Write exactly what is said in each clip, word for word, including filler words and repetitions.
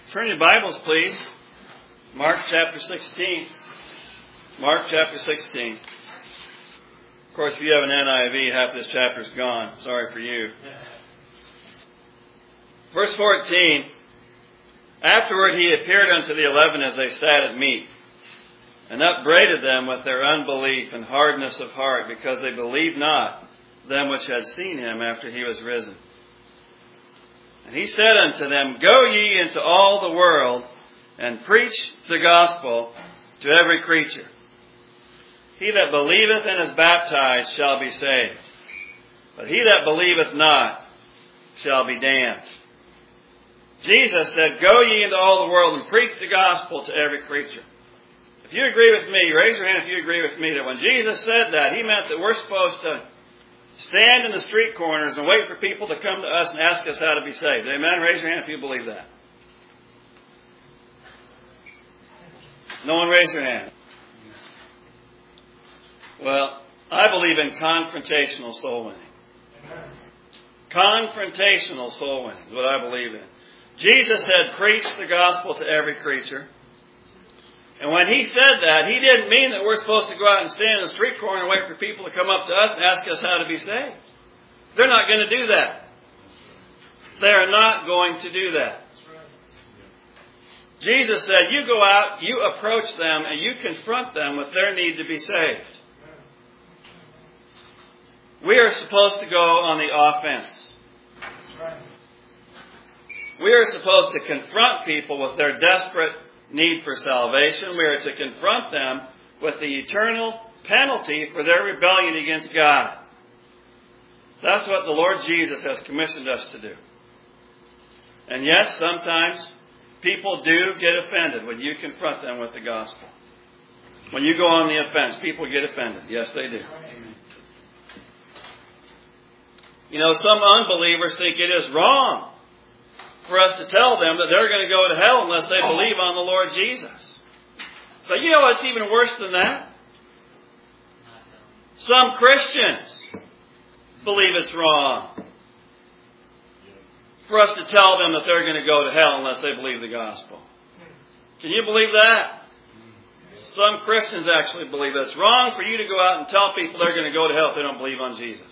Turn your Bibles, please. Mark chapter sixteen. Mark chapter sixteen. Of course, if you have an N I V, half this chapter is gone. Sorry for you. Verse fourteen. Afterward he appeared unto the eleven as they sat at meat, and upbraided them with their unbelief and hardness of heart, because they believed not them which had seen him after he was risen. And he said unto them, Go ye into all the world, and preach the gospel to every creature. He that believeth and is baptized shall be saved, but he that believeth not shall be damned. Jesus said, Go ye into all the world and preach the gospel to every creature. If you agree with me, raise your hand if you agree with me that when Jesus said that, he meant that we're supposed to stand in the street corners and wait for people to come to us and ask us how to be saved. Amen? Raise your hand if you believe that. No one raise your hand. Well, I believe in confrontational soul winning. Confrontational soul winning is what I believe in. Jesus said, preach the gospel to every creature. And when he said that, he didn't mean that we're supposed to go out and stand in the street corner and wait for people to come up to us and ask us how to be saved. They're not going to do that. They are not going to do that. Jesus said, you go out, you approach them, and you confront them with their need to be saved. We are supposed to go on the offense. We are supposed to confront people with their desperate need for salvation. We are to confront them with the eternal penalty for their rebellion against God. That's what the Lord Jesus has commissioned us to do. And yes, sometimes people do get offended when you confront them with the gospel. When you go on the offense, people get offended. Yes, they do. You know, some unbelievers think it is wrong for us to tell them that they're going to go to hell unless they believe on the Lord Jesus. But you know what's even worse than that? Some Christians believe it's wrong for us to tell them that they're going to go to hell unless they believe the gospel. Can you believe that? Some Christians actually believe that it's wrong for you to go out and tell people they're going to go to hell if they don't believe on Jesus.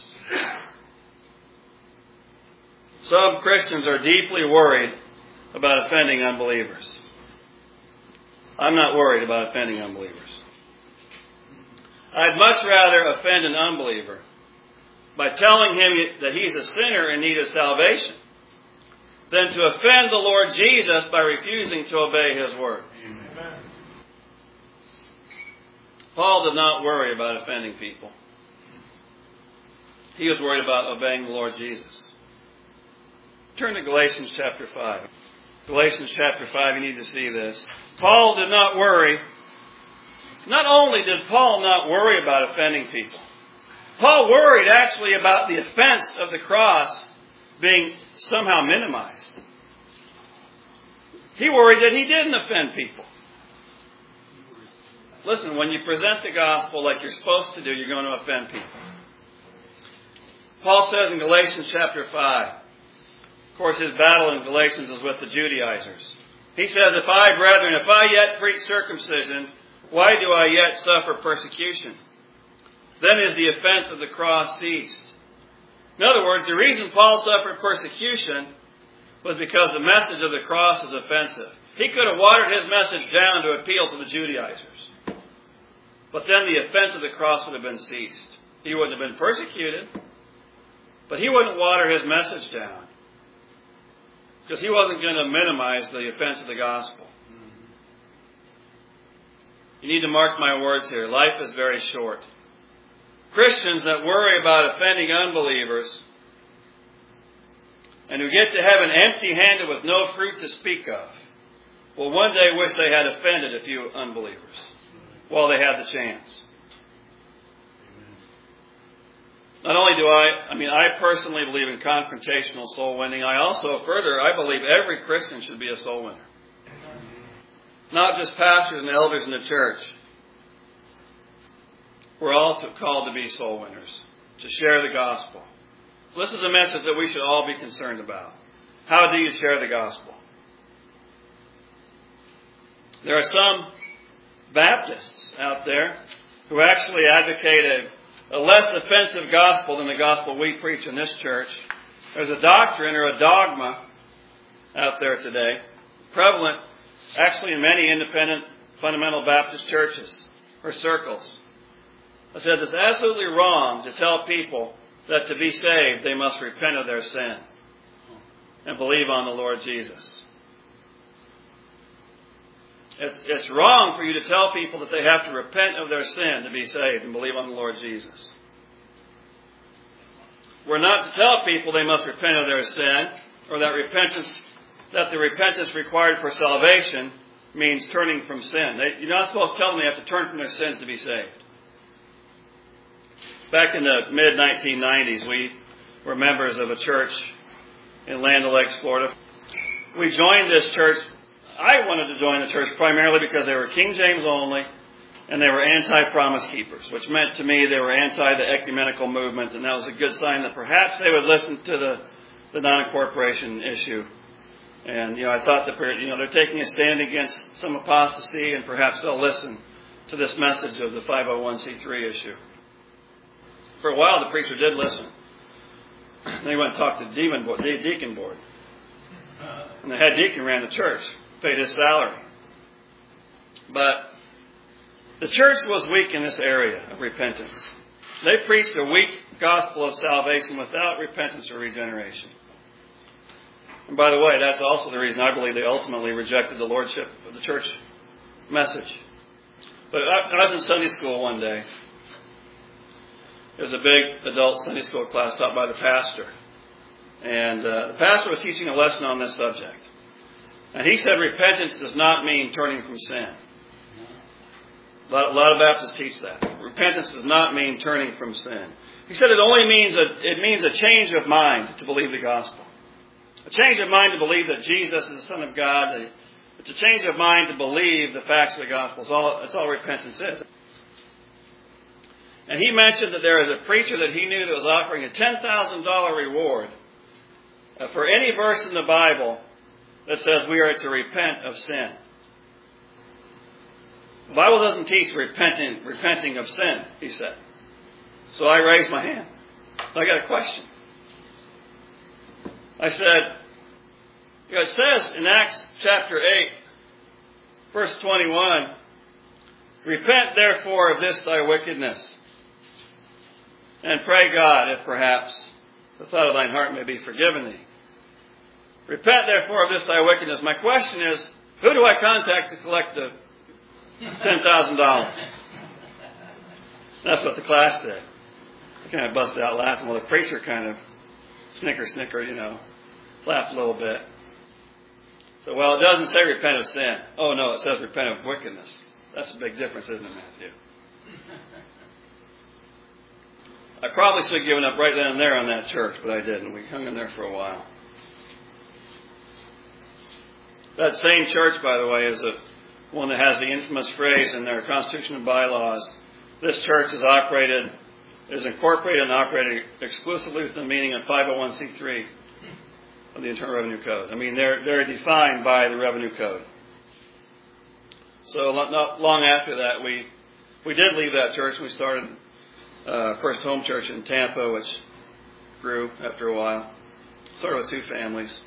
Some Christians are deeply worried about offending unbelievers. I'm not worried about offending unbelievers. I'd much rather offend an unbeliever by telling him that he's a sinner in need of salvation than to offend the Lord Jesus by refusing to obey his word. Amen. Paul did not worry about offending people. He was worried about obeying the Lord Jesus. Turn to Galatians chapter five. Galatians chapter five, you need to see this. Paul did not worry. Not only did Paul not worry about offending people, Paul worried actually about the offense of the cross being somehow minimized. He worried that he didn't offend people. Listen, when you present the gospel like you're supposed to do, you're going to offend people. Paul says in Galatians chapter five, of course, his battle in Galatians is with the Judaizers. He says, If I, brethren, if I yet preach circumcision, why do I yet suffer persecution? Then is the offense of the cross ceased. In other words, the reason Paul suffered persecution was because the message of the cross is offensive. He could have watered his message down to appeal to the Judaizers. But then the offense of the cross would have been ceased. He wouldn't have been persecuted, but he wouldn't water his message down, because he wasn't going to minimize the offense of the gospel. You need to mark my words here. Life is very short. Christians that worry about offending unbelievers and who get to heaven empty-handed with no fruit to speak of will one day wish they had offended a few unbelievers while they had the chance. Not only do I, I mean, I personally believe in confrontational soul winning. I also, further, I believe every Christian should be a soul winner. Not just pastors and elders in the church. We're all called to be soul winners, to share the gospel. So this is a message that we should all be concerned about. How do you share the gospel? There are some Baptists out there who actually advocate a, a less offensive gospel than the gospel we preach in this church. There's a doctrine or a dogma out there today, prevalent actually in many independent fundamental Baptist churches or circles. It says it's absolutely wrong to tell people that to be saved they must repent of their sin and believe on the Lord Jesus. It's, it's wrong for you to tell people that they have to repent of their sin to be saved and believe on the Lord Jesus. We're not to tell people they must repent of their sin, or that repentance, that the repentance required for salvation means turning from sin. They, you're not supposed to tell them they have to turn from their sins to be saved. Back in the mid nineteen nineties, we were members of a church in Land O'Lakes, Florida. We joined this church. I wanted to join the church primarily because they were King James only, and they were anti-promise keepers, which meant to me they were anti the ecumenical movement, and that was a good sign that perhaps they would listen to the, the non-incorporation issue. And, you know, I thought that, you know, they're taking a stand against some apostasy, and perhaps they'll listen to this message of the five oh one c three issue. For a while, the preacher did listen. And he went and talked to the deacon board, the deacon board. And the head deacon ran the church, paid his salary. But the church was weak in this area of repentance. They preached a weak gospel of salvation without repentance or regeneration. And by the way, that's also the reason I believe they ultimately rejected the lordship of the church message. But I was in Sunday school one day. It was a big adult Sunday school class taught by the pastor. And uh, the pastor was teaching a lesson on this subject. And he said repentance does not mean turning from sin. A lot, a lot of Baptists teach that. Repentance does not mean turning from sin. He said it only means a, it means a change of mind to believe the gospel. A change of mind to believe that Jesus is the Son of God. It's a change of mind to believe the facts of the gospel. It's all, it's all repentance is. And he mentioned that there was a preacher that he knew that was offering a ten thousand dollars reward uh, for any verse in the Bible that says we are to repent of sin. The Bible doesn't teach repenting, repenting of sin, he said. So I raised my hand. I got a question. I said, you know, it says in Acts chapter eight, verse twenty-one, repent therefore of this thy wickedness, and pray God, if perhaps the thought of thine heart may be forgiven thee. Repent therefore of this thy wickedness. My question is, who do I contact to collect the ten thousand dollars? That's what the class did. I kind of busted out laughing while the preacher kind of snicker, snicker, you know, laughed a little bit. So, well, it doesn't say repent of sin. Oh, no, it says repent of wickedness. That's a big difference, isn't it, Matthew? I probably should have given up right then and there on that church, but I didn't. We hung in there for a while. That same church, by the way, is the one that has the infamous phrase in their Constitution and bylaws, this church is operated, is incorporated and operated exclusively within the meaning of five oh one c three of the Internal Revenue Code. I mean, they're, they're defined by the Revenue Code. So not long after that, we we did leave that church. We started uh, First Home Church in Tampa, which grew after a while, sort of with two families.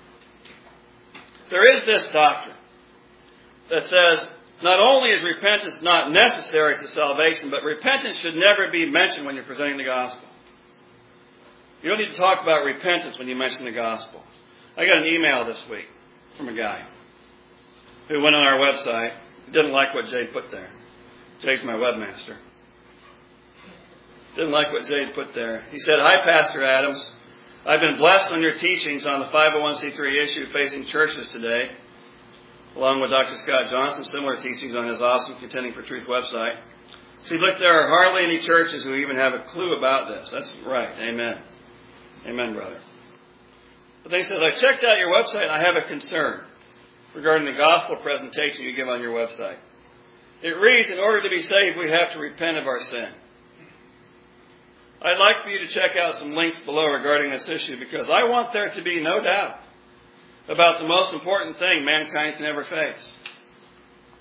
There is this doctrine that says not only is repentance not necessary to salvation, but repentance should never be mentioned when you're presenting the gospel. You don't need to talk about repentance when you mention the gospel. I got an email this week from a guy who went on our website. He didn't like what Jade put there. Jade's my webmaster. Didn't like what Jade put there. He said, "Hi, Pastor Adams. I've been blessed on your teachings on the five oh one c three issue facing churches today, along with Doctor Scott Johnson, similar teachings on his awesome Contending for Truth website. See, look, there are hardly any churches who even have a clue about this." That's right. Amen. Amen, brother. But they said, "I checked out your website and I have a concern regarding the gospel presentation you give on your website. It reads, in order to be saved, we have to repent of our sin. I'd like for you to check out some links below regarding this issue because I want there to be no doubt about the most important thing mankind can ever face.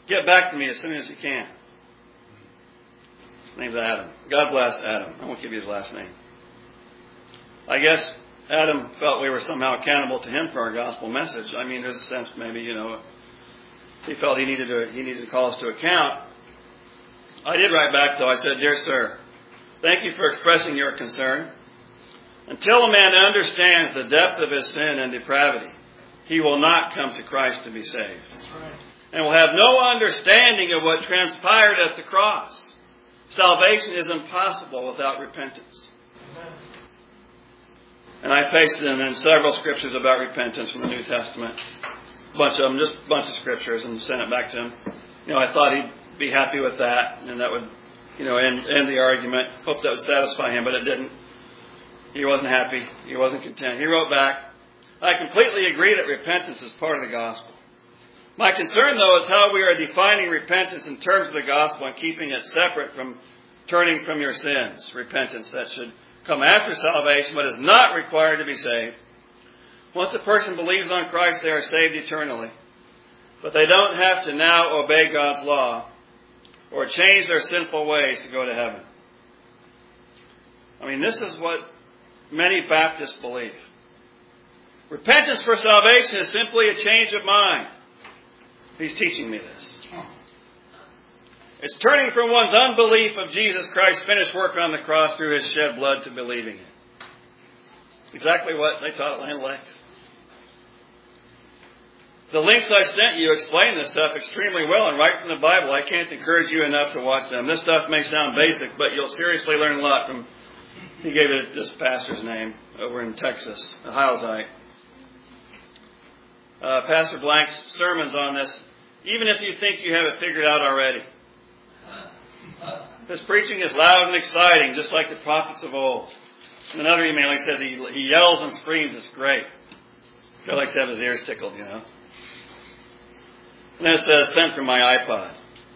Get back to me as soon as you can. His name's Adam. God bless Adam. I won't give you his last name. I guess Adam felt we were somehow accountable to him for our gospel message. I mean, there's a sense maybe, you know, he felt he needed to he needed to call us to account. I did write back, though. I said, "Dear sir, thank you for expressing your concern. Until a man understands the depth of his sin and depravity, he will not come to Christ to be saved. That's right. And will have no understanding of what transpired at the cross. Salvation is impossible without repentance." Amen. And I pasted them in several scriptures about repentance from the New Testament. A bunch of them, just a bunch of scriptures, and sent it back to him. You know, I thought he'd be happy with that, and that would, you know, end, end the argument. Hope that would satisfy him, but it didn't. He wasn't happy. He wasn't content. He wrote back, "I completely agree that repentance is part of the gospel. My concern, though, is how we are defining repentance in terms of the gospel and keeping it separate from turning from your sins. Repentance that should come after salvation, but is not required to be saved. Once a person believes on Christ, they are saved eternally. But they don't have to now obey God's law or change their sinful ways to go to heaven." I mean, this is what many Baptists believe. Repentance for salvation is simply a change of mind. He's teaching me this. It's turning from one's unbelief of Jesus Christ's finished work on the cross through his shed blood to believing it. Exactly what they taught at Land Lakes. The links I sent you explain this stuff extremely well and right from the Bible. I can't encourage you enough to watch them. This stuff may sound basic, but you'll seriously learn a lot from, he gave it this pastor's name over in Texas, a Heilsite. Uh, Pastor Blank's sermons on this, even if you think you have it figured out already. His preaching is loud and exciting, just like the prophets of old. In another email, he says he, he yells and screams. It's great. He likes to have his ears tickled, you know. And then it says, "Sent from my iPod."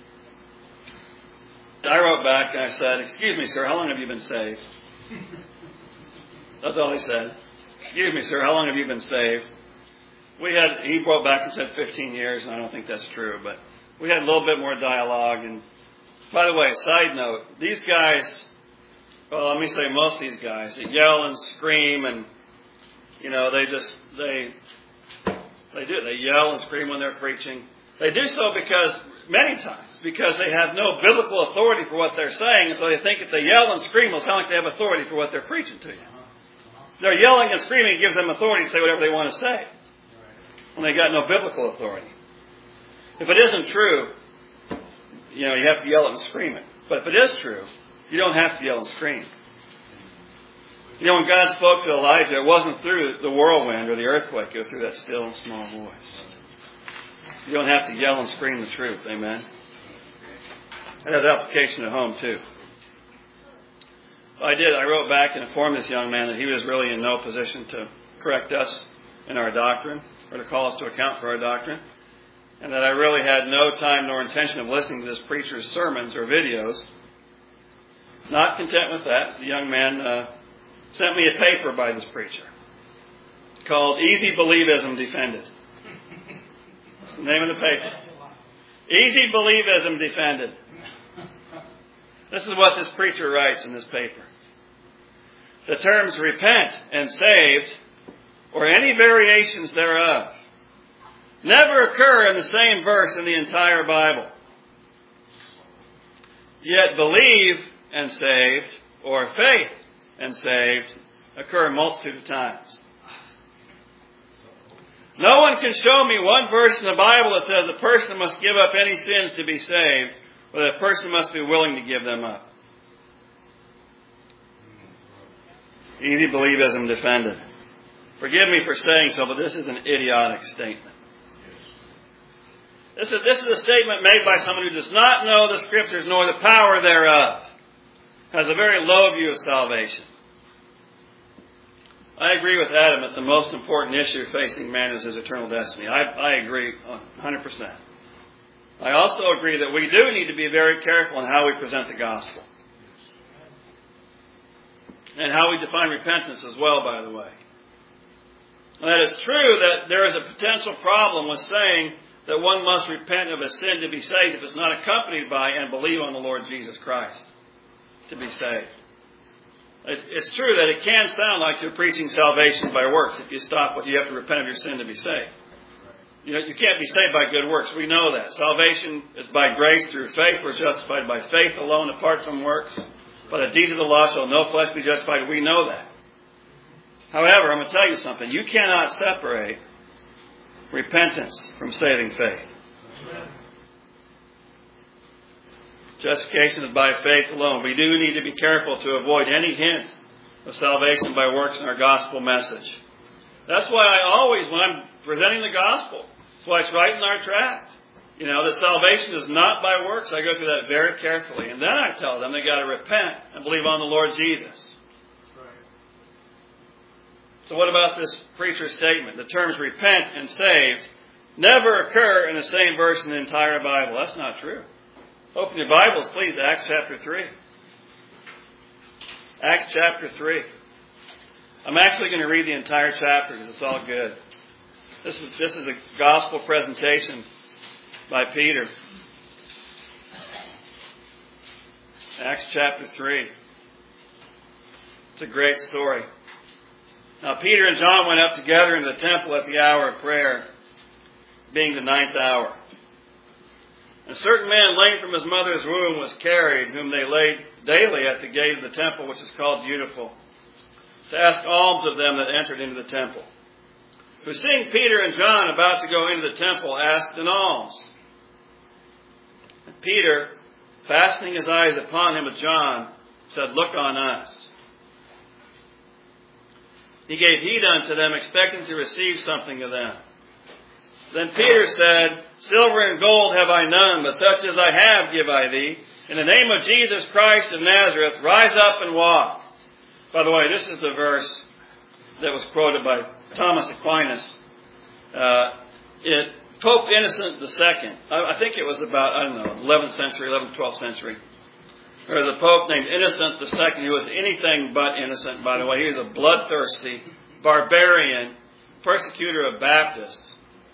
I wrote back and I said, "Excuse me, sir, how long have you been saved?" That's all he said. "Excuse me, sir, how long have you been saved?" We had, he wrote back and said fifteen years, and I don't think that's true, but we had a little bit more dialogue. And by the way, side note, these guys, well, let me say most of these guys, they yell and scream and, you know, they just, they, they do, they yell and scream when they're preaching. They do so because, many times, because they have no biblical authority for what they're saying, and so they think if they yell and scream, it'll sound like they have authority for what they're preaching to you. They're yelling and screaming, it gives them authority to say whatever they want to say, when they got no biblical authority. If it isn't true, you know, you have to yell it and scream it. But if it is true, you don't have to yell and scream. You know, when God spoke to Elijah, it wasn't through the whirlwind or the earthquake. It was through that still and small voice. You don't have to yell and scream the truth. Amen. It has application at home, too. I did. I wrote back and informed this young man that he was really in no position to correct us in our doctrine or to call us to account for our doctrine, and that I really had no time nor intention of listening to this preacher's sermons or videos. Not content with that, the young man uh, sent me a paper by this preacher called Easy Believism Defended. That's the name of the paper. Easy Believism Defended. This is what this preacher writes in this paper. The terms repent and saved, or any variations thereof, never occur in the same verse in the entire Bible. Yet believe and saved, or faith and saved, occur a multitude of times. No one can show me one verse in the Bible that says a person must give up any sins to be saved, or that a person must be willing to give them up. Easy believism defended. Forgive me for saying so, but this is an idiotic statement. This is, this is a statement made by someone who does not know the Scriptures nor the power thereof. Has a very low view of salvation. I agree with Adam that the most important issue facing man is his eternal destiny. I, I agree one hundred percent. I also agree that we do need to be very careful in how we present the gospel. And how we define repentance as well, by the way. And that it's true that there is a potential problem with saying that one must repent of his sin to be saved if it's not accompanied by and believe on the Lord Jesus Christ to be saved. It's true that it can sound like you're preaching salvation by works if you stop with you have to repent of your sin to be saved. You know, you can't be saved by good works. We know that. Salvation is by grace through faith. We're justified by faith alone, apart from works. By the deeds of the law shall no flesh be justified. We know that. However, I'm going to tell you something. You cannot separate repentance from saving faith. Justification is by faith alone. We do need to be careful to avoid any hint of salvation by works in our gospel message. That's why I always, when I'm presenting the gospel, that's why it's right in our tract. You know, that salvation is not by works. I go through that very carefully. And then I tell them they got to repent and believe on the Lord Jesus. So what about this preacher's statement? The terms repent and saved never occur in the same verse in the entire Bible. That's not true. Open your Bibles, please, to Acts chapter three. Acts chapter three. I'm actually going to read the entire chapter because it's all good. This is, this is a gospel presentation by Peter. Acts chapter three. It's a great story. Now, Peter and John went up together into the temple at the hour of prayer, being the ninth hour. A certain man lame from his mother's womb was carried, whom they laid daily at the gate of the temple, which is called Beautiful, to ask alms of them that entered into the temple. Who, seeing Peter and John about to go into the temple, asked an alms. And Peter, fastening his eyes upon him with John, said, "Look on us." He gave heed unto them, expecting to receive something of them. Then Peter said, "Silver and gold have I none, but such as I have give I thee. In the name of Jesus Christ of Nazareth, rise up and walk." By the way, this is the verse that was quoted by Thomas Aquinas. Uh, it, Pope Innocent the Second, I, I think it was about, I don't know, eleventh century, eleventh, twelfth century. There was a pope named Innocent the Second who was anything but innocent, by the way. He was a bloodthirsty, barbarian, persecutor of Baptists.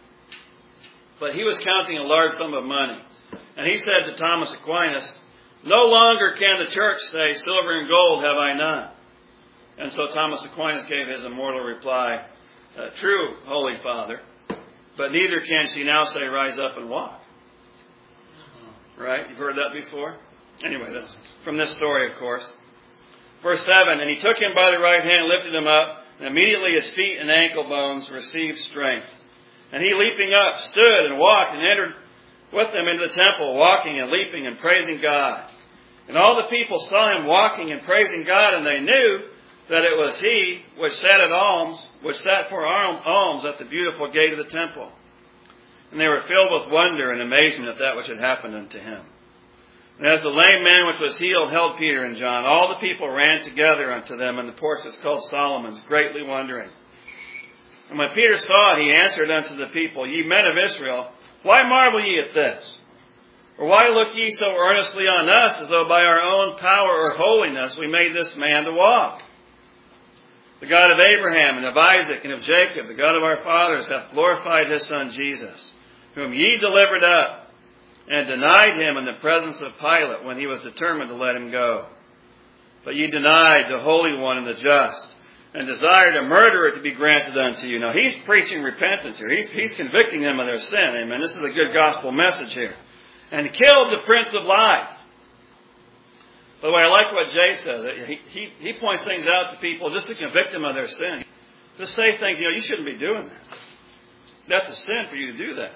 But he was counting a large sum of money. And he said to Thomas Aquinas, "No longer can the church say, 'Silver and gold have I none.'" And so Thomas Aquinas gave his immortal reply, uh, "True, Holy Father, but neither can she now say, 'Rise up and walk.'" Right? You've heard that before? Anyway, that's from this story, of course. Verse seven, "And he took him by the right hand and lifted him up, and immediately his feet and ankle bones received strength. And he, leaping up, stood and walked and entered with them into the temple, walking and leaping and praising God. And all the people saw him walking and praising God, and they knew that it was he which sat at alms, which sat for alms at the beautiful gate of the temple. And they were filled with wonder and amazement at that which had happened unto him. And as the lame man which was healed held Peter and John, all the people ran together unto them in the porch that's called Solomon's, greatly wondering. And when Peter saw it, he answered unto the people, "Ye men of Israel, why marvel ye at this? Or why look ye so earnestly on us, as though by our own power or holiness we made this man to walk? The God of Abraham and of Isaac and of Jacob, the God of our fathers, hath glorified his Son Jesus, whom ye delivered up, and denied him in the presence of Pilate when he was determined to let him go. But ye denied the Holy One and the just, and desired a murderer to be granted unto you." Now he's preaching repentance here. He's, he's convicting them of their sin. Amen. This is a good gospel message here. "And killed the Prince of Life." By the way, I like what Jay says. He, he, he points things out to people just to convict them of their sin. Just say things, you know, you shouldn't be doing that. That's a sin for you to do that.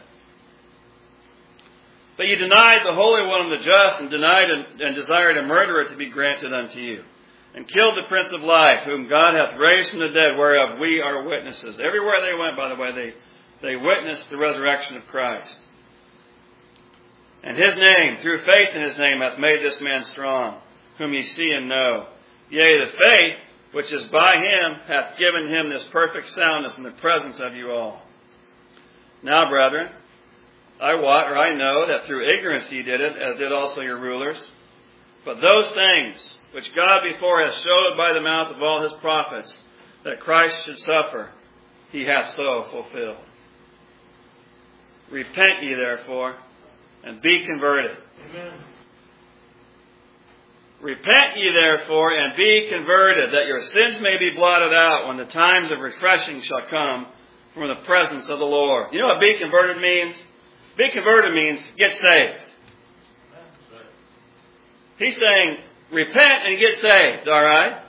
"But you denied the Holy One and the just, and denied and, and desired a murderer to be granted unto you. And killed the Prince of Life, whom God hath raised from the dead, whereof we are witnesses." Everywhere they went, by the way, they, they witnessed the resurrection of Christ. "And his name, through faith in his name, hath made this man strong, whom ye see and know. Yea, the faith which is by him hath given him this perfect soundness in the presence of you all. Now, brethren, I wot, or I know, that through ignorance ye did it, as did also your rulers. But those things which God before hath showed by the mouth of all his prophets, that Christ should suffer, he hath so fulfilled." Repent ye therefore, and be converted. Amen. Repent ye therefore, and be converted, that your sins may be blotted out when the times of refreshing shall come from the presence of the Lord. You know what be converted means? Be converted means get saved. He's saying, repent and get saved, all right?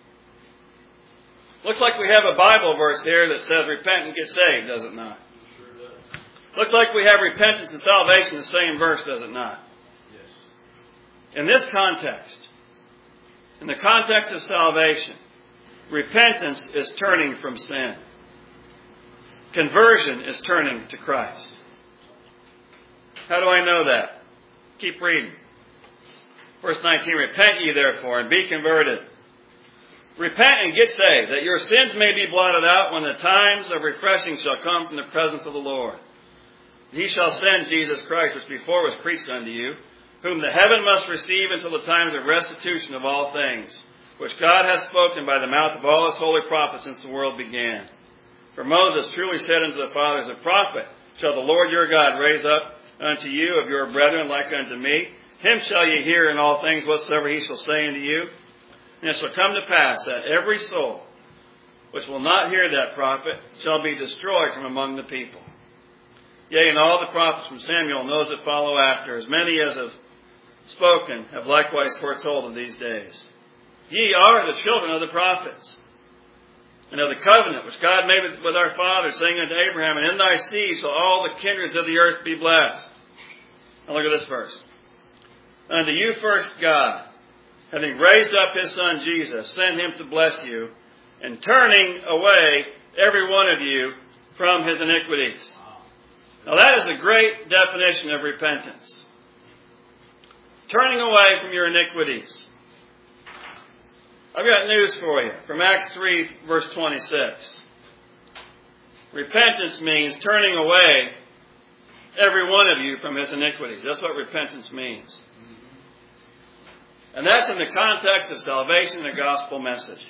Looks like we have a Bible verse here that says repent and get saved, does it not? Looks like we have repentance and salvation, the same verse, does it not? Yes. In this context, in the context of salvation, repentance is turning from sin. Conversion is turning to Christ. How do I know that? Keep reading. Verse nineteen, repent ye therefore, and be converted. Repent and get saved, that your sins may be blotted out when the times of refreshing shall come from the presence of the Lord. He shall send Jesus Christ, which before was preached unto you, whom the heaven must receive until the times of restitution of all things, which God hath spoken by the mouth of all his holy prophets since the world began. For Moses truly said unto the fathers, a prophet shall the Lord your God raise up unto you of your brethren like unto me. Him shall ye hear in all things whatsoever he shall say unto you. And it shall come to pass that every soul which will not hear that prophet shall be destroyed from among the people. Yea, and all the prophets from Samuel and those that follow after, as many as have spoken, have likewise foretold in these days. Ye are the children of the prophets, and of the covenant which God made with our fathers, saying unto Abraham, and in thy seed shall all the kindreds of the earth be blessed. Now look at this verse. Unto you first God, having raised up his Son Jesus, sent him to bless you, and turning away every one of you from his iniquities. Now that is a great definition of repentance. Turning away from your iniquities. I've got news for you from Acts three, verse twenty-six. Repentance means turning away every one of you from his iniquities. That's what repentance means. And that's in the context of salvation and the gospel message.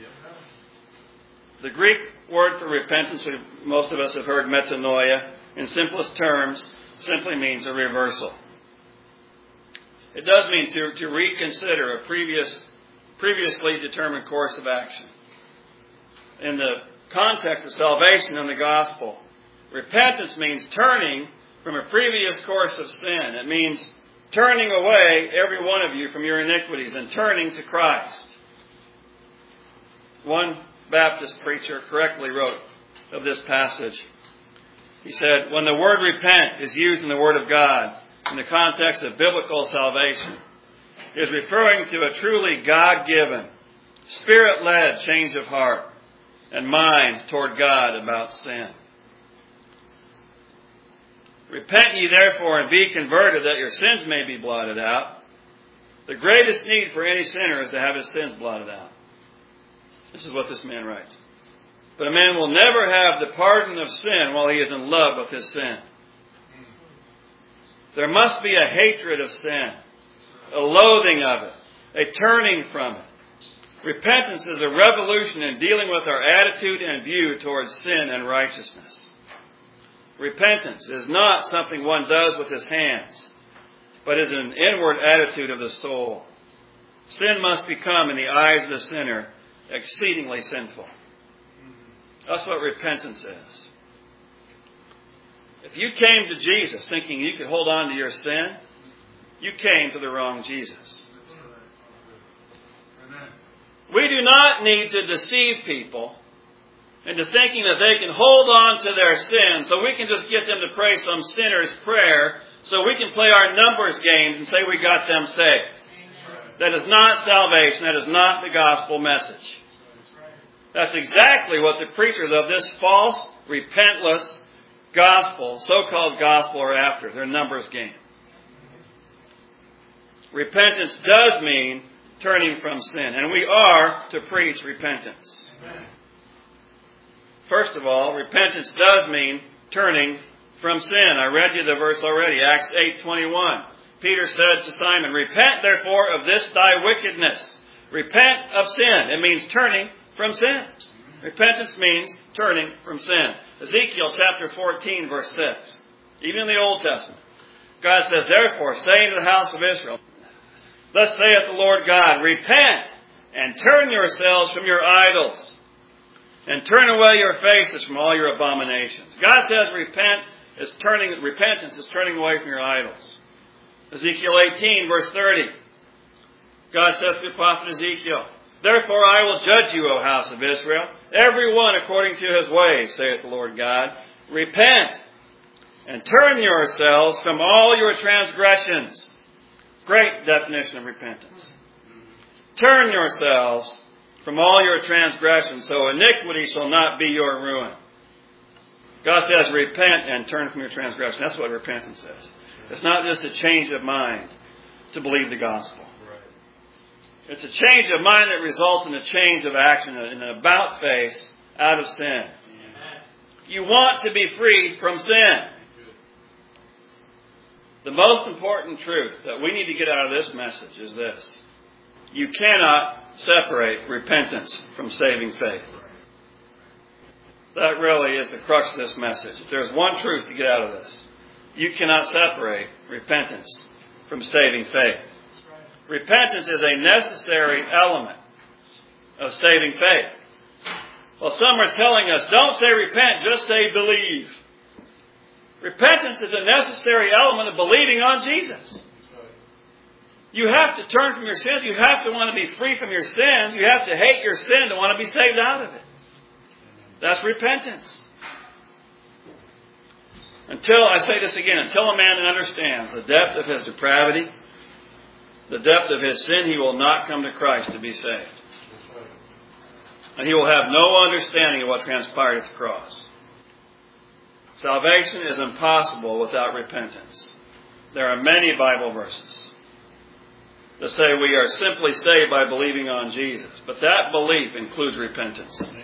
The Greek word for repentance, most of us have heard metanoia, in simplest terms, simply means a reversal. It does mean to, to reconsider a previous, previously determined course of action. In the context of salvation and the gospel, repentance means turning from a previous course of sin. It means turning away every one of you from your iniquities and turning to Christ. One Baptist preacher correctly wrote of this passage. He said, when the word repent is used in the Word of God in the context of biblical salvation, it is referring to a truly God-given, Spirit-led change of heart and mind toward God about sin. Repent ye therefore and be converted, that your sins may be blotted out. The greatest need for any sinner is to have his sins blotted out. This is what this man writes. But a man will never have the pardon of sin while he is in love with his sin. There must be a hatred of sin, a loathing of it, a turning from it. Repentance is a revolution in dealing with our attitude and view towards sin and righteousness. Repentance is not something one does with his hands, but is an inward attitude of the soul. Sin must become, in the eyes of the sinner, exceedingly sinful. That's what repentance is. If you came to Jesus thinking you could hold on to your sin, you came to the wrong Jesus. We do not need to deceive people into thinking that they can hold on to their sin so we can just get them to pray some sinner's prayer so we can play our numbers games and say we got them saved. That is not salvation. That is not the gospel message. That's exactly what the preachers of this false, repentless gospel, so-called gospel, are after. Their numbers game. Repentance does mean turning from sin, and we are to preach repentance. First of all, repentance does mean turning from sin. I read you the verse already, Acts eight twenty-one. Peter said to Simon, repent therefore of this thy wickedness. Repent of sin. It means turning from sin. Repentance means turning from sin. Ezekiel chapter fourteen, verse six. Even in the Old Testament. God says, therefore, say to the house of Israel, thus saith the Lord God, repent and turn yourselves from your idols, and turn away your faces from all your abominations. God says repent is turning, repentance is turning away from your idols. Ezekiel eighteen, verse thirty. God says to the prophet Ezekiel, therefore I will judge you, O house of Israel, every one according to his ways, saith the Lord God. Repent and turn yourselves from all your transgressions. Great definition of repentance. Turn yourselves from all your transgressions, so iniquity shall not be your ruin. God says repent and turn from your transgression. That's what repentance is. It's not just a change of mind to believe the gospel. It's a change of mind that results in a change of action, in an about face out of sin. You want to be free from sin. The most important truth that we need to get out of this message is this. You cannot separate repentance from saving faith. That really is the crux of this message. If there's one truth to get out of this, you cannot separate repentance from saving faith. Repentance is a necessary element of saving faith. Well, some are telling us, don't say repent, just say believe. Repentance is a necessary element of believing on Jesus. You have to turn from your sins. You have to want to be free from your sins. You have to hate your sin to want to be saved out of it. That's repentance. Until, I say this again, until a man understands the depth of his depravity, the depth of his sin, he will not come to Christ to be saved. And he will have no understanding of what transpired at the cross. Salvation is impossible without repentance. There are many Bible verses that say we are simply saved by believing on Jesus. But that belief includes repentance. Amen.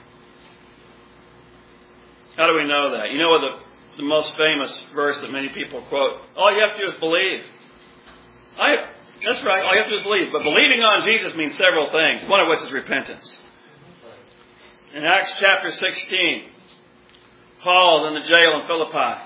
How do we know that? You know what the, the most famous verse that many people quote? All you have to do is believe. I, that's right, all you have to do is believe. But believing on Jesus means several things, one of which is repentance. In Acts chapter sixteen, Paul is in the jail in Philippi.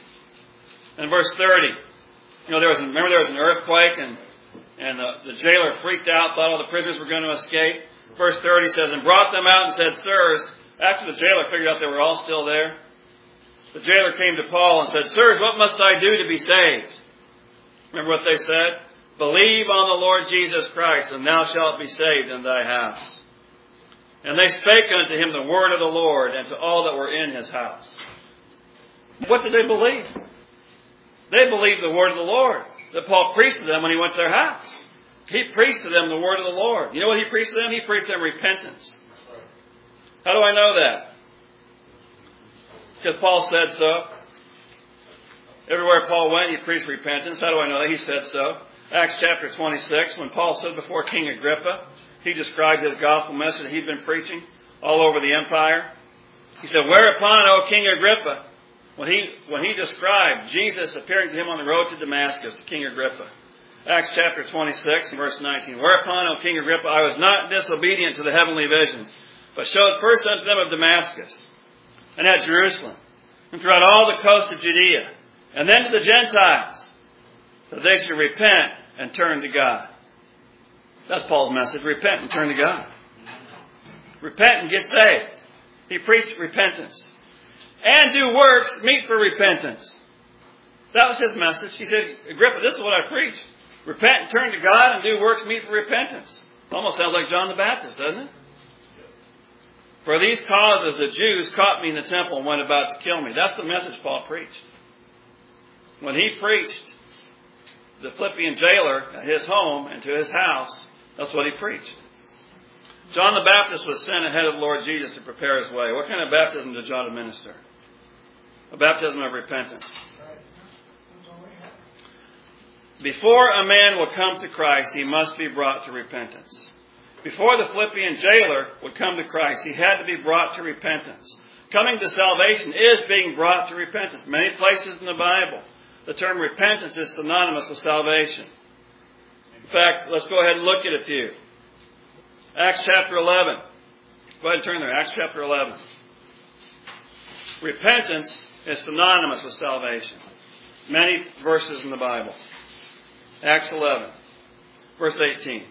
In verse thirty, you know, there was, remember there was an earthquake and And the, the jailer freaked out, thought all the prisoners were going to escape. Verse thirty says, and brought them out and said, sirs, after the jailer figured out they were all still there, the jailer came to Paul and said, sirs, what must I do to be saved? Remember what they said? Believe on the Lord Jesus Christ, and thou shalt be saved in thy house. And they spake unto him the word of the Lord, and to all that were in his house. What did they believe? They believed the word of the Lord that Paul preached to them when he went to their house. He preached to them the word of the Lord. You know what he preached to them? He preached to them repentance. How do I know that? Because Paul said so. Everywhere Paul went, he preached repentance. How do I know that? He said so. Acts chapter twenty-six, when Paul stood before King Agrippa, he described his gospel message that he'd been preaching all over the empire. He said, whereupon, O King Agrippa, When he, when he described Jesus appearing to him on the road to Damascus, to King Agrippa. Acts chapter twenty-six, verse nineteen. Whereupon, O King Agrippa, I was not disobedient to the heavenly vision, but showed first unto them of Damascus, and at Jerusalem, and throughout all the coast of Judea, and then to the Gentiles, that they should repent and turn to God. That's Paul's message. Repent and turn to God. Repent and get saved. He preached repentance. And do works meet for repentance. That was his message. He said, Agrippa, this is what I preach. Repent and turn to God, and do works meet for repentance. Almost sounds like John the Baptist, doesn't it? For these causes the Jews caught me in the temple and went about to kill me. That's the message Paul preached. When he preached the Philippian jailer at his home and to his house, that's what he preached. John the Baptist was sent ahead of the Lord Jesus to prepare his way. What kind of baptism did John administer? A baptism of repentance. Before a man will come to Christ, he must be brought to repentance. Before the Philippian jailer would come to Christ, he had to be brought to repentance. Coming to salvation is being brought to repentance. Many places in the Bible, the term repentance is synonymous with salvation. In fact, let's go ahead and look at a few. Acts chapter eleven. Go ahead and turn there. Acts chapter eleven. Repentance is synonymous with salvation. Many verses in the Bible. Acts eleven, verse eighteen.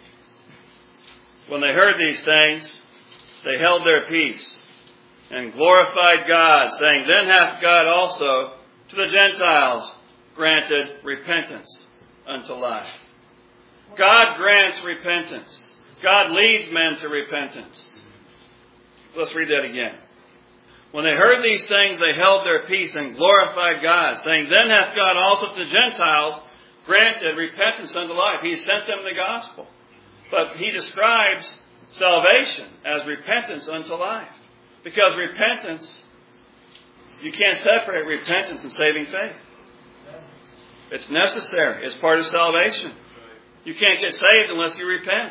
When they heard these things, they held their peace and glorified God, saying, Then hath God also to the Gentiles granted repentance unto life. God grants repentance. God leads men to repentance. Let's read that again. When they heard these things, they held their peace and glorified God, saying, Then hath God also to the Gentiles granted repentance unto life. He sent them the gospel. But he describes salvation as repentance unto life. Because repentance, you can't separate repentance and saving faith. It's necessary. It's part of salvation. You can't get saved unless you repent.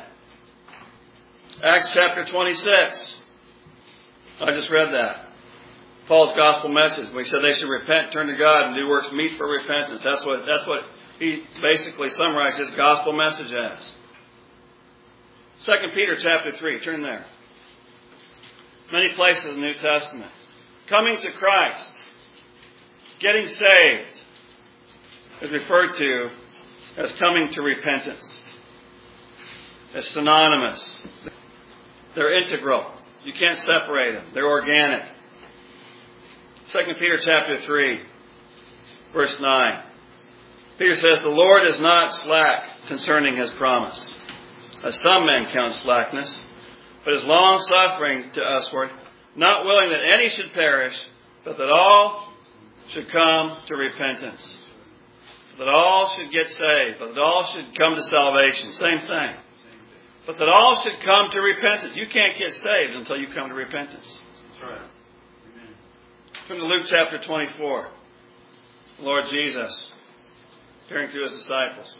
Acts chapter twenty-six. I just read that. Paul's gospel message. We said they should repent, turn to God, and do works meet for repentance. That's what, that's what he basically summarized his gospel message as. Second Peter chapter three. Turn there. Many places in the New Testament. Coming to Christ, getting saved, is referred to as coming to repentance. It's synonymous. They're integral. You can't separate them. They're organic. Second Peter chapter three, verse nine. Peter says, The Lord is not slack concerning his promise, as some men count slackness, but is long-suffering to usward, not willing that any should perish, but that all should come to repentance. That all should get saved, but that all should come to salvation. Same thing. But that all should come to repentance. You can't get saved until you come to repentance. That's right. From Luke chapter twenty-four. The Lord Jesus appearing to his disciples.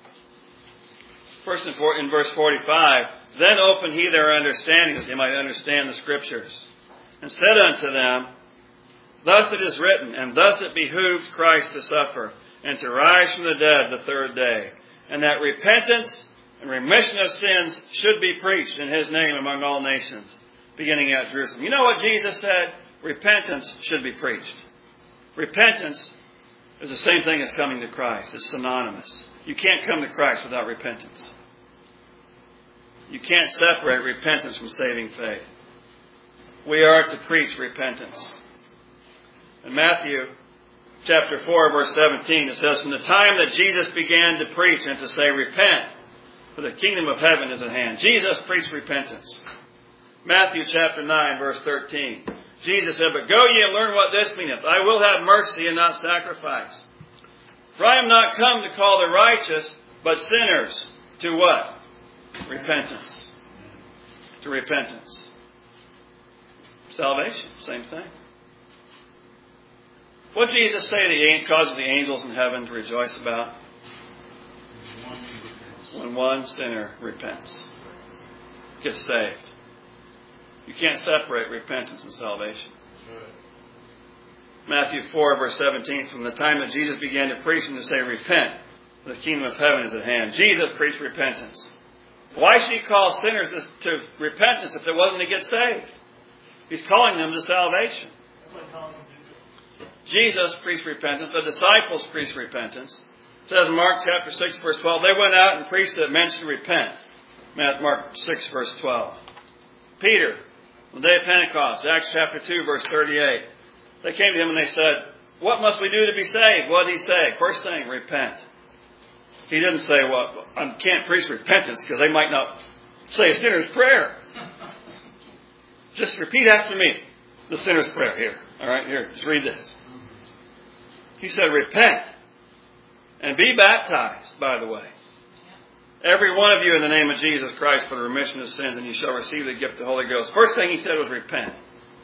First in verse forty-five, Then opened he their understanding, that they might understand the Scriptures, and said unto them, Thus it is written, and thus it behooved Christ to suffer, and to rise from the dead the third day, and that repentance and remission of sins should be preached in his name among all nations, beginning at Jerusalem. You know what Jesus said? Repentance should be preached. Repentance is the same thing as coming to Christ. It's synonymous. You can't come to Christ without repentance. You can't separate repentance from saving faith. We are to preach repentance. In Matthew chapter four, verse seventeen, it says, From the time that Jesus began to preach and to say, Repent, for the kingdom of heaven is at hand. Jesus preached repentance. Matthew chapter nine, verse thirteen. Jesus said, But go ye and learn what this meaneth. I will have mercy and not sacrifice. For I am not come to call the righteous, but sinners to what? Repentance. To repentance. Salvation, same thing. What did Jesus say that causes the angels in heaven to rejoice about? When one sinner repents. Gets saved. You can't separate repentance and salvation. Matthew four, verse seventeen, from the time that Jesus began to preach and to say, Repent, the kingdom of heaven is at hand. Jesus preached repentance. Why should he call sinners to repentance if it wasn't to get saved? He's calling them to salvation. Jesus preached repentance. The disciples preached repentance. It says in Mark chapter six, verse twelve, they went out and preached that men should repent. Mark six, verse twelve. Peter, on the day of Pentecost, Acts chapter two, verse thirty-eight. They came to him and they said, What must we do to be saved? What did he say? First thing, repent. He didn't say, Well, I can't preach repentance because they might not say a sinner's prayer. Just repeat after me the sinner's prayer here. All right, here, just read this. He said, Repent and be baptized, by the way. Every one of you in the name of Jesus Christ for the remission of sins, and you shall receive the gift of the Holy Ghost. First thing he said was repent.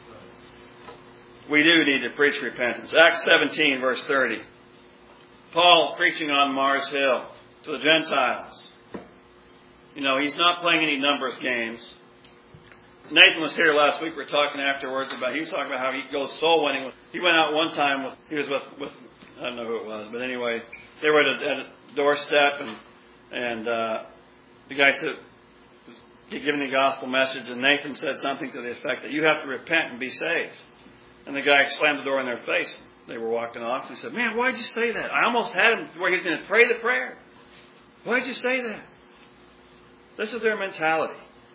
We do need to preach repentance. Acts seventeen, verse thirty. Paul preaching on Mars Hill to the Gentiles. You know, he's not playing any numbers games. Nathan was here last week. We were talking afterwards about, he was talking about how he goes soul winning. He went out one time, with, he was with, with, I don't know who it was, but anyway, they were at a, at a doorstep, and and uh, the guy said, he giving the gospel message, and Nathan said something to the effect that you have to repent and be saved. And the guy slammed the door in their face. They were walking off. And he said, man, why'd you say that? I almost had him where he's going to pray the prayer. Why'd you say that? This is their mentality.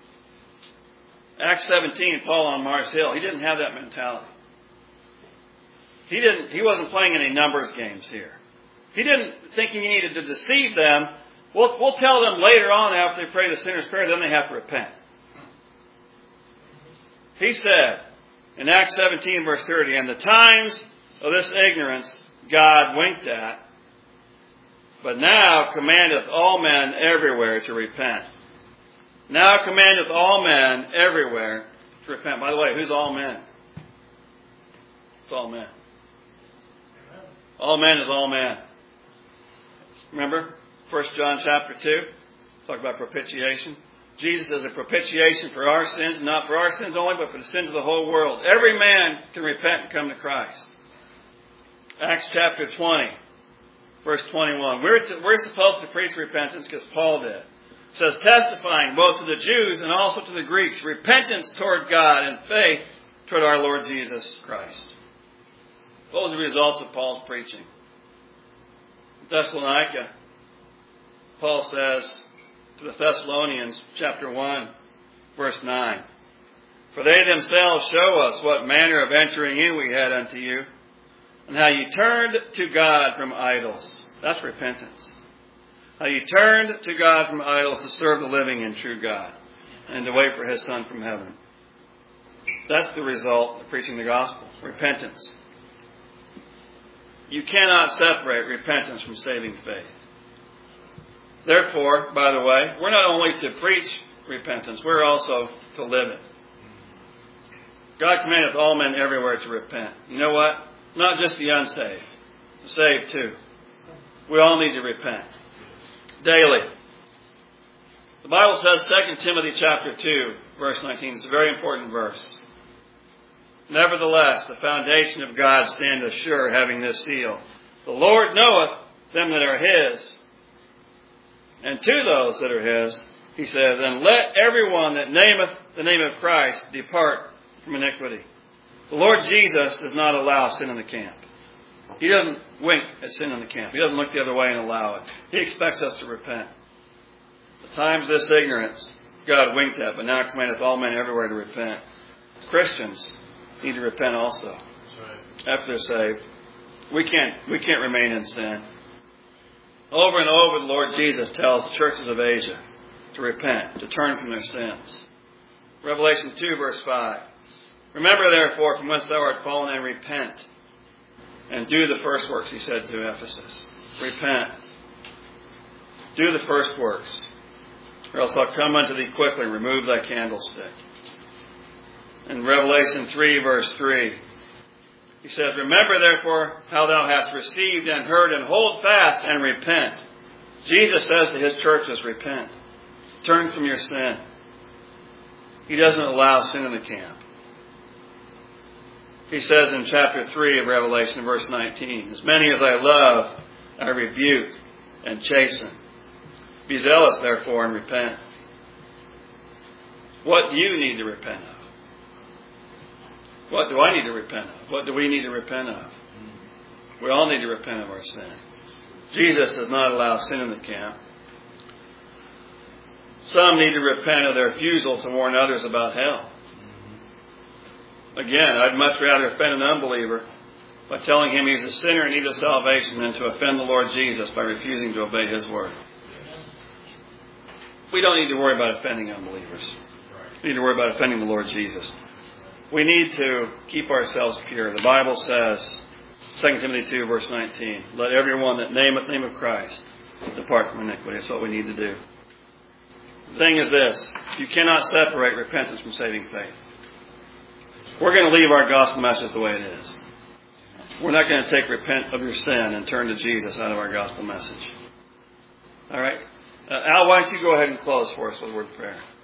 Acts seventeen, Paul on Mars Hill, he didn't have that mentality. He didn't. He wasn't playing any numbers games here. He didn't think he needed to deceive them. We'll, we'll tell them later on after they pray the sinner's prayer, then they have to repent. He said in Acts seventeen, verse thirty, and the times of this ignorance God winked at, but now commandeth all men everywhere to repent. Now commandeth all men everywhere to repent. By the way, who's all men? It's all men. All men is all men. Remember, First John chapter two, talk about propitiation. Jesus is a propitiation for our sins, not for our sins only, but for the sins of the whole world. Every man can repent and come to Christ. Acts chapter twenty, verse twenty-one. We're, to, we're supposed to preach repentance because Paul did. It says, testifying both to the Jews and also to the Greeks, repentance toward God and faith toward our Lord Jesus Christ. What was the result of Paul's preaching? In Thessalonica, Paul says to the Thessalonians, chapter one, verse nine, for they themselves show us what manner of entering in we had unto you, and how you turned to God from idols. That's repentance. How you turned to God from idols to serve the living and true God, and to wait for His Son from heaven. That's the result of preaching the gospel. Repentance. You cannot separate repentance from saving faith. Therefore, by the way, we're not only to preach repentance, we're also to live it. God commandeth all men everywhere to repent. You know what? Not just the unsaved. The saved too. We all need to repent. Daily. The Bible says, Second Timothy chapter two, verse nineteen. It's a very important verse. Nevertheless, the foundation of God standeth sure, having this seal. The Lord knoweth them that are His. And to those that are His, He says, and let everyone that nameth the name of Christ depart from iniquity. The Lord Jesus does not allow sin in the camp. He doesn't wink at sin in the camp. He doesn't look the other way and allow it. He expects us to repent. The times of this ignorance, God winked at, but now commandeth all men everywhere to repent. Christians need to repent also. Right. After they're saved. We can't, we can't remain in sin. Over and over the Lord Jesus tells the churches of Asia to repent, to turn from their sins. Revelation two, verse five. Remember therefore from whence thou art fallen, and repent. And do the first works, he said to Ephesus. Repent. Do the first works, or else I'll come unto thee quickly and remove thy candlestick. In Revelation three, verse three, he says, remember therefore how thou hast received and heard, and hold fast and repent. Jesus says to His churches, repent. Turn from your sin. He doesn't allow sin in the camp. He says in chapter three of Revelation, verse nineteen, as many as I love, I rebuke and chasten. Be zealous, therefore, and repent. What do you need to repent of? What do I need to repent of? What do we need to repent of? We all need to repent of our sin. Jesus does not allow sin in the camp. Some need to repent of their refusal to warn others about hell. Again, I'd much rather offend an unbeliever by telling him he's a sinner in need of salvation than to offend the Lord Jesus by refusing to obey His word. We don't need to worry about offending unbelievers. We need to worry about offending the Lord Jesus. We need to keep ourselves pure. The Bible says, Second Timothy two, verse nineteen, let everyone that nameth the name of Christ depart from iniquity. That's what we need to do. The thing is this, you cannot separate repentance from saving faith. We're going to leave our gospel message the way it is. We're not going to take repent of your sin and turn to Jesus out of our gospel message. All right? Uh, Al, why don't you go ahead and close for us with a word of prayer?